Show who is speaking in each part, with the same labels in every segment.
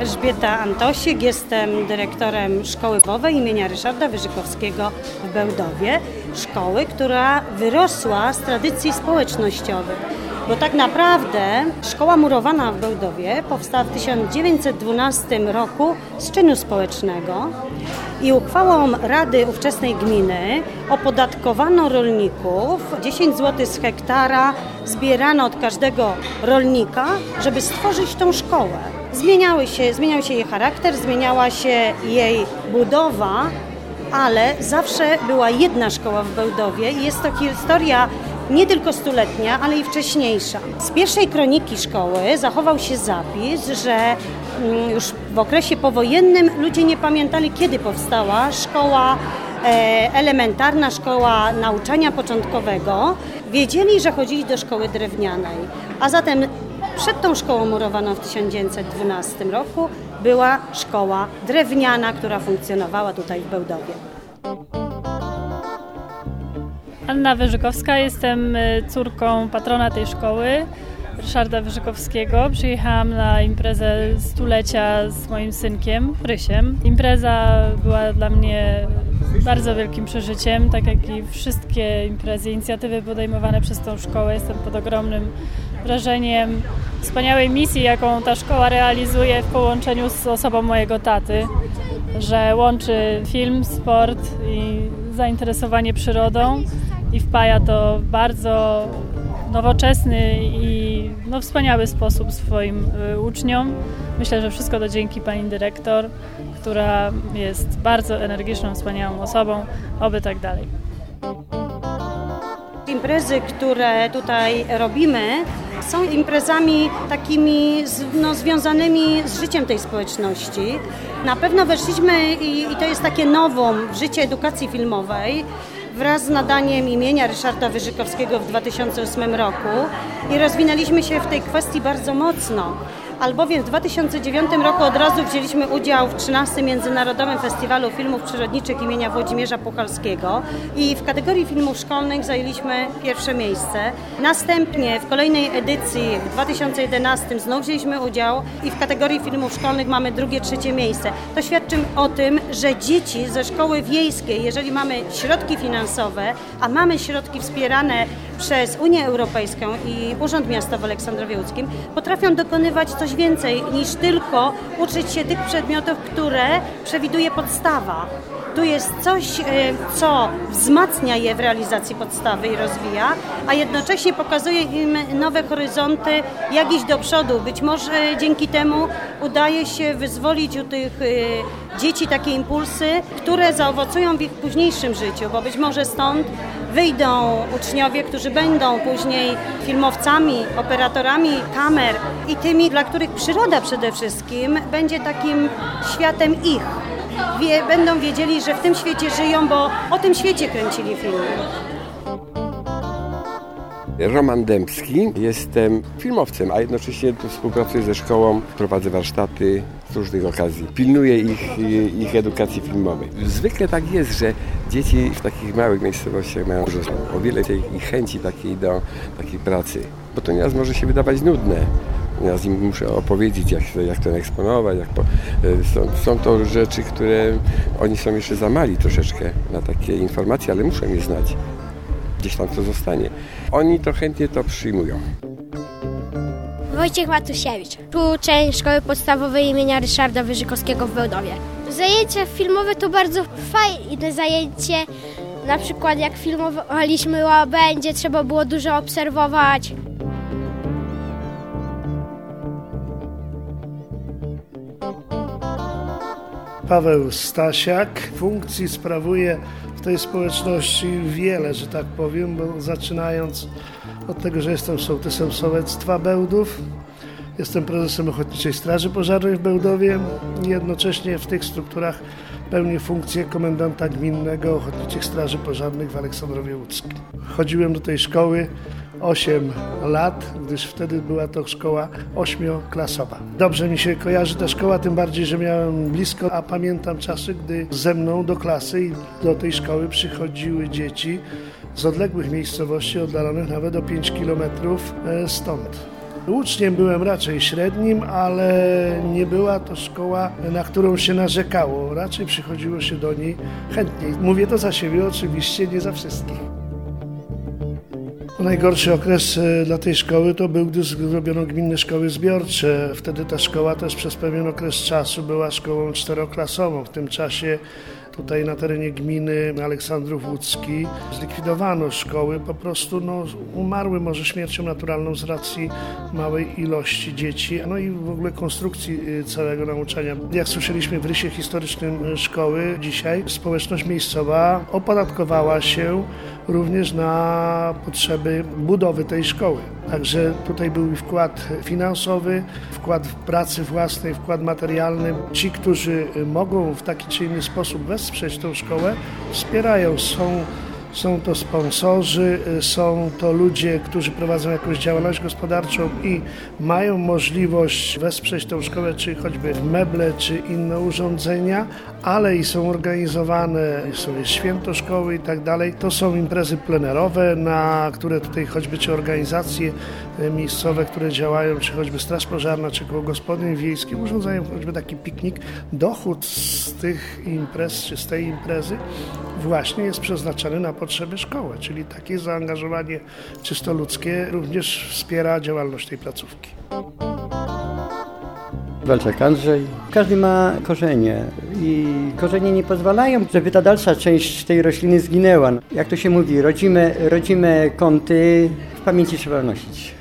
Speaker 1: Elżbieta Antosik, jestem dyrektorem Szkoły Podstawowej imienia Ryszarda Wyżykowskiego w Bełdowie. Szkoły, która wyrosła z tradycji społecznościowych. Bo tak naprawdę szkoła murowana w Bełdowie powstała w 1912 roku z czynu społecznego i uchwałą Rady ówczesnej gminy opodatkowano rolników. 10 zł z hektara zbierano od każdego rolnika, żeby stworzyć tą szkołę. Zmieniał się jej charakter, zmieniała się jej budowa, ale zawsze była jedna szkoła w Bełdowie i jest to historia nie tylko stuletnia, ale i wcześniejsza. Z pierwszej kroniki szkoły zachował się zapis, że już w okresie powojennym ludzie nie pamiętali, kiedy powstała szkoła elementarna, szkoła nauczania początkowego. Wiedzieli, że chodzili do szkoły drewnianej, a zatem przed tą szkołą murowaną w 1912 roku była szkoła drewniana, która funkcjonowała tutaj w Bełdowie.
Speaker 2: Anna Wyżykowska, jestem córką patrona tej szkoły, Ryszarda Wyżykowskiego. Przyjechałam na imprezę stulecia z moim synkiem, Rysiem. Impreza była dla mnie bardzo wielkim przeżyciem, tak jak i wszystkie imprezy, inicjatywy podejmowane przez tą szkołę. Jestem pod ogromnym wrażeniem wspaniałej misji, jaką ta szkoła realizuje w połączeniu z osobą mojego taty, że łączy film, sport i zainteresowanie przyrodą i wpaja to w bardzo nowoczesny i wspaniały sposób swoim uczniom. Myślę, że wszystko to dzięki pani dyrektor, która jest bardzo energiczną, wspaniałą osobą. Oby tak dalej.
Speaker 1: Imprezy, które tutaj robimy, są imprezami takimi związanymi z życiem tej społeczności. Na pewno weszliśmy i to jest takie nowum w życie edukacji filmowej wraz z nadaniem imienia Ryszarda Wyżykowskiego w 2008 roku i rozwinęliśmy się w tej kwestii bardzo mocno. Albowiem w 2009 roku od razu wzięliśmy udział w 13. Międzynarodowym Festiwalu Filmów Przyrodniczych imienia Włodzimierza Puchalskiego i w kategorii filmów szkolnych zajęliśmy pierwsze miejsce. Następnie w kolejnej edycji w 2011 znów wzięliśmy udział i w kategorii filmów szkolnych mamy drugie, trzecie miejsce. To świadczy o tym, że dzieci ze szkoły wiejskiej, jeżeli mamy środki finansowe, a mamy środki wspierane przez Unię Europejską i Urząd Miasta w Aleksandrowie Łódzkim, potrafią dokonywać coś więcej niż tylko uczyć się tych przedmiotów, które przewiduje podstawa. Tu jest coś, co wzmacnia je w realizacji podstawy i rozwija, a jednocześnie pokazuje im nowe horyzonty, jak iść do przodu. Być może dzięki temu udaje się wyzwolić u tych dzieci takie impulsy, które zaowocują w ich późniejszym życiu, bo być może stąd wyjdą uczniowie, którzy będą później filmowcami, operatorami kamer i tymi, dla których przyroda przede wszystkim będzie takim światem ich. Będą wiedzieli, że w tym świecie żyją, bo o tym świecie kręcili filmy.
Speaker 3: Roman Dębski, jestem filmowcem, a jednocześnie współpracuję ze szkołą, prowadzę warsztaty z różnych okazji. Pilnuję ich edukacji filmowej. Zwykle tak jest, że dzieci w takich małych miejscowościach mają o wiele tej chęci do takiej pracy, bo to nieraz może się wydawać nudne. Ja z nim muszę opowiedzieć, jak to eksponować. Są to rzeczy, które oni są jeszcze za mali troszeczkę na takie informacje, ale muszą je znać. Gdzieś tam to zostanie. Oni to chętnie to przyjmują.
Speaker 4: Wojciech Matusiewicz, uczeń Szkoły Podstawowej imienia Ryszarda Wyżykowskiego w Bełdowie. Zajęcia filmowe to bardzo fajne zajęcie. Na przykład jak filmowaliśmy łabędzie, trzeba było dużo obserwować.
Speaker 5: Paweł Stasiak. Funkcji sprawuje w tej społeczności wiele, że tak powiem, bo zaczynając od tego, że jestem sołtysem sołectwa Bełdów, jestem prezesem Ochotniczej Straży Pożarnej w Bełdowie i jednocześnie w tych strukturach pełnię funkcję komendanta gminnego Ochotniczych Straży Pożarnych w Aleksandrowie Łódzkim. Chodziłem do tej szkoły 8 lat, gdyż wtedy była to szkoła 8-klasowa. Dobrze mi się kojarzy ta szkoła, tym bardziej, że miałem blisko, a pamiętam czasy, gdy ze mną do klasy i do tej szkoły przychodziły dzieci z odległych miejscowości, oddalonych nawet o 5 kilometrów stąd. Uczniem byłem raczej średnim, ale nie była to szkoła, na którą się narzekało. Raczej przychodziło się do niej chętniej. Mówię to za siebie, oczywiście nie za wszystkich. Najgorszy okres dla tej szkoły to był, gdy zrobiono gminne szkoły zbiorcze. Wtedy ta szkoła też przez pewien okres czasu była szkołą czteroklasową. W tym czasie tutaj na terenie gminy Aleksandrów Łódzki zlikwidowano szkoły, po prostu umarły może śmiercią naturalną z racji małej ilości dzieci, i w ogóle konstrukcji całego nauczania. Jak słyszeliśmy w rysie historycznym szkoły, dzisiaj społeczność miejscowa opodatkowała się również na potrzeby budowy tej szkoły. Także tutaj był wkład finansowy, wkład pracy własnej, wkład materialny. Ci, którzy mogą w taki czy inny sposób wesprzeć tą szkołę, wspierają. Są to sponsorzy, są to ludzie, którzy prowadzą jakąś działalność gospodarczą i mają możliwość wesprzeć tę szkołę, czy choćby meble, czy inne urządzenia, ale i są organizowane, jest święto szkoły i tak dalej. To są imprezy plenerowe, na które tutaj choćby czy organizacje miejscowe, które działają, czy choćby Straż Pożarna, czy koło gospodyń wiejskich urządzają choćby taki piknik. Dochód z tych imprez, czy z tej imprezy właśnie jest przeznaczony na potrzeby szkoły, czyli takie zaangażowanie czysto ludzkie również wspiera działalność tej placówki.
Speaker 6: Walczak Andrzej. Każdy ma korzenie i korzenie nie pozwalają, żeby ta dalsza część tej rośliny zginęła. Jak to się mówi, rodzime kąty w pamięci trzeba nosić.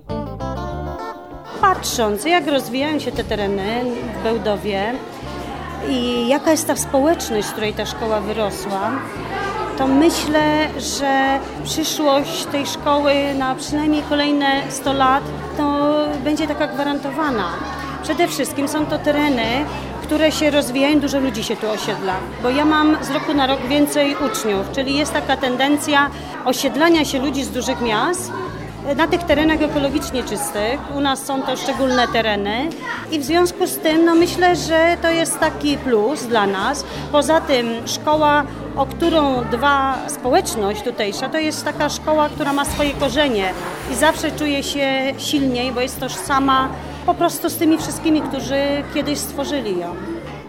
Speaker 1: Patrząc, jak rozwijają się te tereny w Bełdowie i jaka jest ta społeczność, z której ta szkoła wyrosła, to myślę, że przyszłość tej szkoły na przynajmniej kolejne 100 lat to będzie taka gwarantowana. Przede wszystkim są to tereny, które się rozwijają, dużo ludzi się tu osiedla, bo ja mam z roku na rok więcej uczniów, czyli jest taka tendencja osiedlania się ludzi z dużych miast na tych terenach ekologicznie czystych. U nas są to szczególne tereny i w związku z tym myślę, że to jest taki plus dla nas. Poza tym szkoła, o którą dba społeczność tutejsza, to jest taka szkoła, która ma swoje korzenie i zawsze czuje się silniej, bo jest tożsama po prostu z tymi wszystkimi, którzy kiedyś stworzyli ją.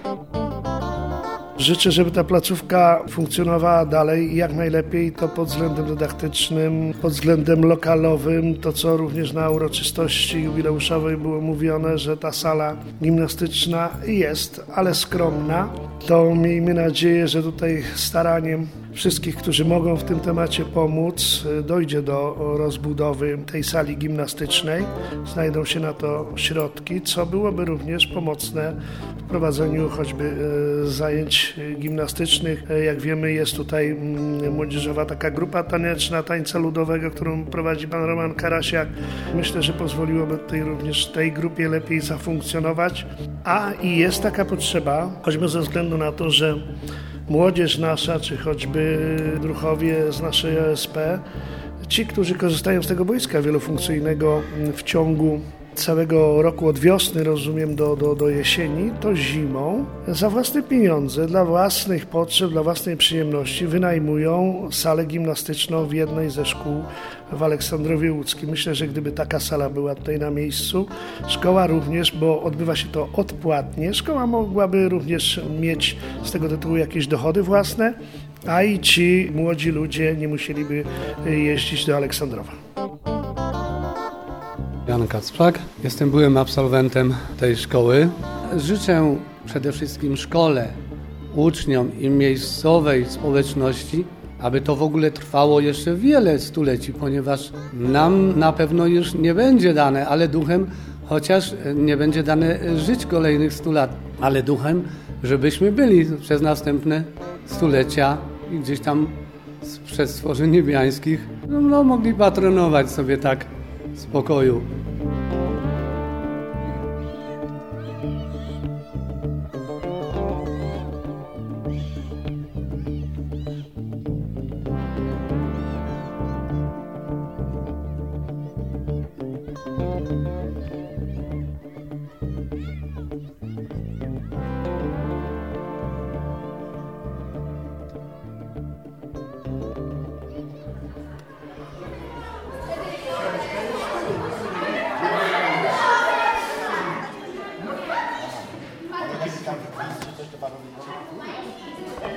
Speaker 5: Życzę, żeby ta placówka funkcjonowała dalej i jak najlepiej, to pod względem dydaktycznym, pod względem lokalowym, to co również na uroczystości jubileuszowej było mówione, że ta sala gimnastyczna jest, ale skromna. To miejmy nadzieję, że tutaj staraniem wszystkich, którzy mogą w tym temacie pomóc, dojdzie do rozbudowy tej sali gimnastycznej. Znajdą się na to środki, co byłoby również pomocne w prowadzeniu choćby zajęć gimnastycznych. Jak wiemy, jest tutaj młodzieżowa taka grupa taneczna tańca ludowego, którą prowadzi pan Roman Karasiak. Myślę, że pozwoliłoby tutaj również tej grupie lepiej zafunkcjonować. I jest taka potrzeba, choćby ze względu na to, że młodzież nasza, czy choćby druhowie z naszej OSP, ci, którzy korzystają z tego boiska wielofunkcyjnego w ciągu całego roku, od wiosny, rozumiem, do jesieni, to zimą za własne pieniądze, dla własnych potrzeb, dla własnej przyjemności wynajmują salę gimnastyczną w jednej ze szkół w Aleksandrowie Łódzkim. Myślę, że gdyby taka sala była tutaj na miejscu, szkoła również, bo odbywa się to odpłatnie, szkoła mogłaby również mieć z tego tytułu jakieś dochody własne, a i ci młodzi ludzie nie musieliby jeździć do Aleksandrowa.
Speaker 7: Jan Kacprzak, jestem byłym absolwentem tej szkoły. Życzę przede wszystkim szkole, uczniom i miejscowej społeczności, aby to w ogóle trwało jeszcze wiele stuleci, ponieważ nam na pewno już nie będzie dane, ale duchem, chociaż nie będzie dane żyć kolejnych 100 lat, ale duchem, żebyśmy byli przez następne stulecia i gdzieś tam przez stworzeń niebiańskich mogli patronować sobie tak w spokoju.
Speaker 8: tam w coś to panu wygląda?